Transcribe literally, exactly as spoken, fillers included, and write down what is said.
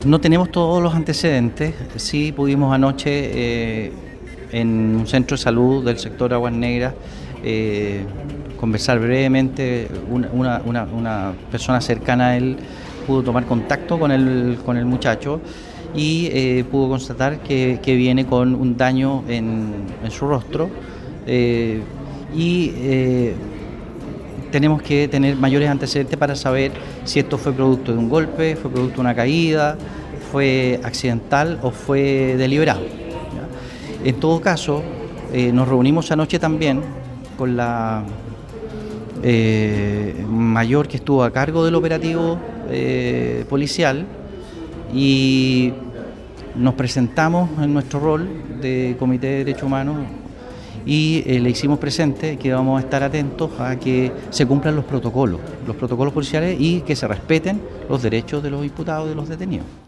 No tenemos todos los antecedentes, sí pudimos anoche eh, en un centro de salud del sector Aguas Negras eh, conversar brevemente. Una, una, una, una persona cercana a él pudo tomar contacto con el, con el muchacho y eh, pudo constatar que, que viene con un daño en, en su rostro eh, y eh, tenemos que tener mayores antecedentes para saber si esto fue producto de un golpe, fue producto de una caída, fue accidental o fue deliberado, ¿ya? En todo caso, eh, nos reunimos anoche también con la eh, mayor que estuvo a cargo del operativo eh, policial y nos presentamos en nuestro rol de Comité de Derechos Humanos y eh, le hicimos presente que vamos a estar atentos a que se cumplan los protocolos, los protocolos policiales y que se respeten los derechos de los imputados y de los detenidos.